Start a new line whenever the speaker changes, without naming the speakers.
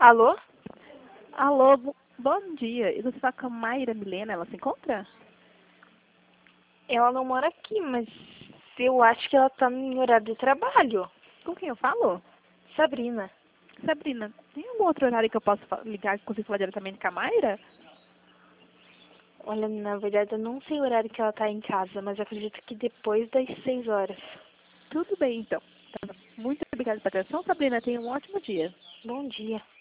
Alô?
Alô, bom dia. E você fala com a Mayra Milena, ela se encontra?
Ela não mora aqui, mas eu acho que ela tá em horário de trabalho.
Com quem eu falo?
Sabrina.
Sabrina, tem algum outro horário que eu posso ligar que consigo falar diretamente com a Mayra?
Olha, na verdade eu não sei o horário que ela tá em casa, mas eu acredito que depois das 6 horas.
Tudo bem, então. Tá. Muito obrigada pela atenção, Sabrina. Tenha um ótimo dia.
Bom dia.